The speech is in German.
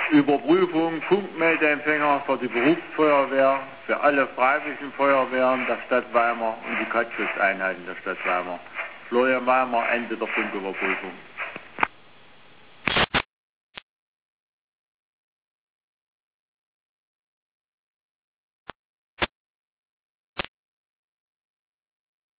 Überprüfung Funkmeldeempfänger für die Berufsfeuerwehr, für alle freiwilligen Feuerwehren der Stadt Weimar und die Kurzschutzeinheiten der Stadt Weimar. Florian Weimar, Ende der Funküberprüfung.